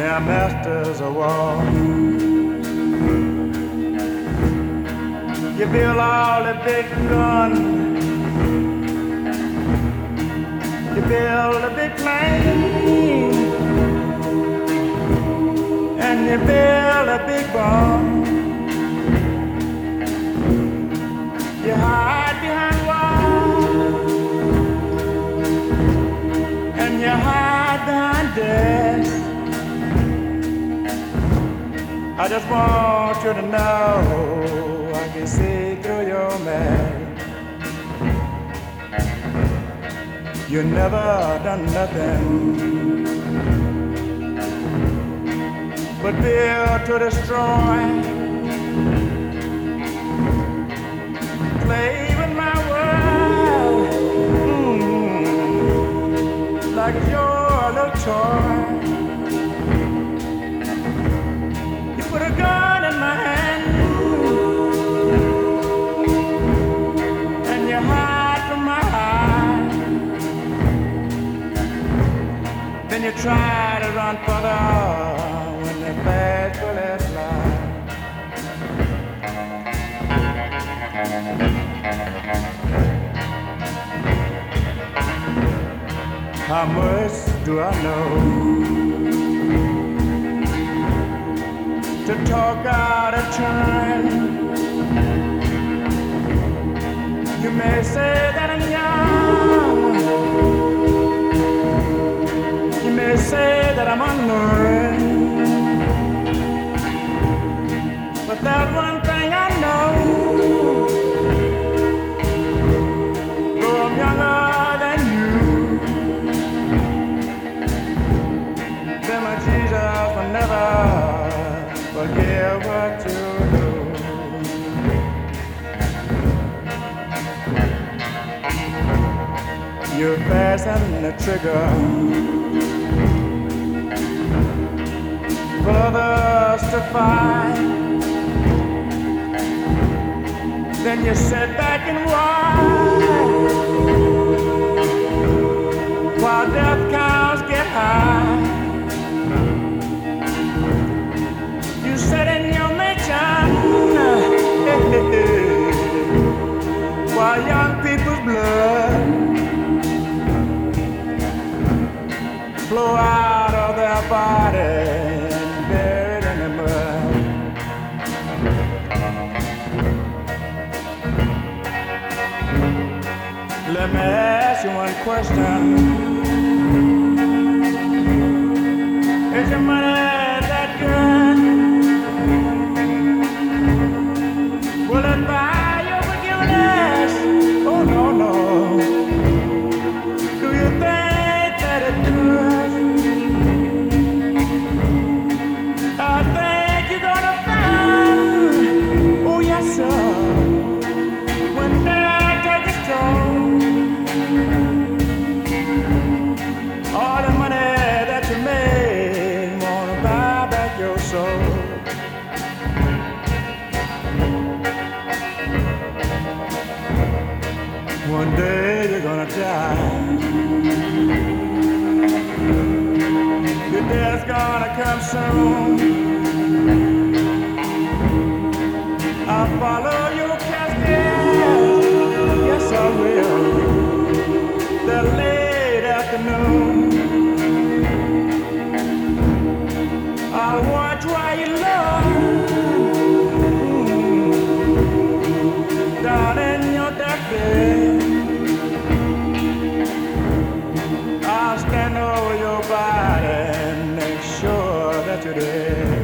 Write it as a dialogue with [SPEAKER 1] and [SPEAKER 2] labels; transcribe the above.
[SPEAKER 1] Now masters of war. You build all the big guns, you build a big plane, and you build a big bomb. You hide behind walls, and you hide behind desks. I just want you to know I can see through your mask. You never done nothing but build to destroy. Play with my world, like it's your little toy. You put a gun in my hand and you hide from my eyes. Then you try to run further when the bad bullets fly. How much do I know to talk out of turn? You may say that I'm young, you may say that I'm unlearned, but that one thing I know, though I'm younger than you, then my Jesus will never forgive what you do. You fasten the trigger for others to fight. Then you sit back and watch while death counts get high. You sit in your mansion while young people's blood flow out of their bodies and buried in the mud. Let me ask you one question. Is your money that good? Will it buy your forgiveness? Oh no, no. Do you think that it could? I think you're gonna find, oh yes sir, when death takes its toll, all the money that you made wanna buy back your soul. One day you're gonna die. Your death's gonna come soon. I'll follow your casket. Yes, I will. That late afternoon. I'll watch while you love down in your deathbed. I'll stand over your body and make sure that you're dead.